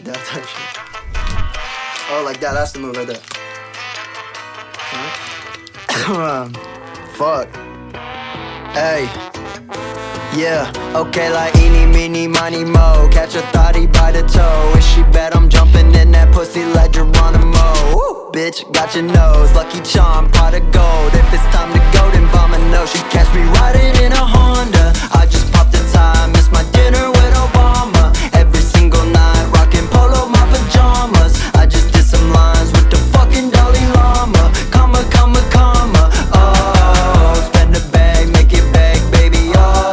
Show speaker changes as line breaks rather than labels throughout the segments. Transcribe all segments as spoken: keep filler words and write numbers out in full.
like that type shit. Oh, like that. That's the move right there. Huh? Fuck. Hey. Yeah, okay, like eeny, meeny, miny, mo. Catch a thotty by the toe. If she bad, I'm jumping in that pussy like Geronimo. Woo, bitch, got your nose. Lucky charm, pot of gold. If it's time to go, then vomit no. She catch me riding in a Honda. I just popped the time, miss my dinner with Obama. Every single night, rocking polo, my pajamas. I just did some lines with the fucking Dalai Lama. Comma, comma, comma, oh. Spend a bag, make it bag, baby, oh.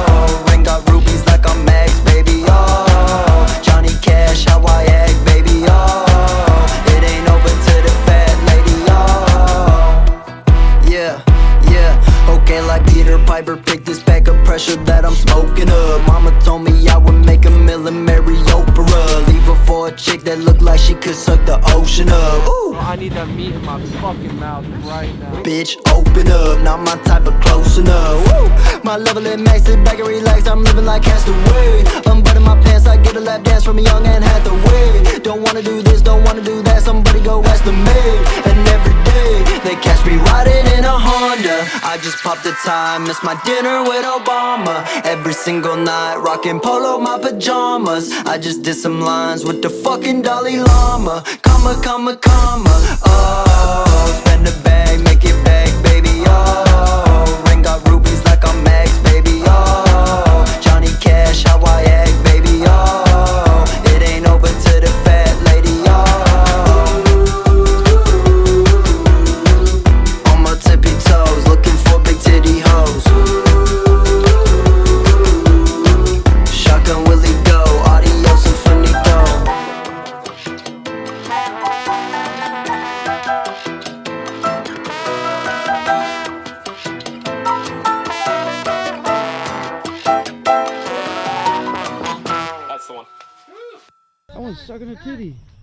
Piper picked this bag of pressure that I'm smoking up. Mama told me I would make a mill and marry Oprah. Leave her for a chick that looked like she could suck the ocean up. Ooh.
I need that meat in my fucking mouth right now.
Bitch, open up, not my type of close enough. Woo. My level is maxed, sit back and relax, I'm living like Castaway. Unbutton my pants, I get a lap dance from a young Anne Hathaway. Don't wanna do this, don't wanna do that, somebody go ask the maid. And every day, they catch me riding in a Honda. I just popped the time, miss my dinner with Obama. Every single night, rocking polo, my pajamas. I just did some lines with the fucking Dalai Lama. Comma, comma, comma, oh. Spend a bag, make it bag, baby, oh. Ring got rubies like I'm Max, baby, oh. Johnny Cash, how I act, baby, oh. It ain't over to the fat lady, oh. On my tippy toes, looking for big titty hoes. Shotgun Willie go, adios infinito.
That's the one.
I want sucking a titty.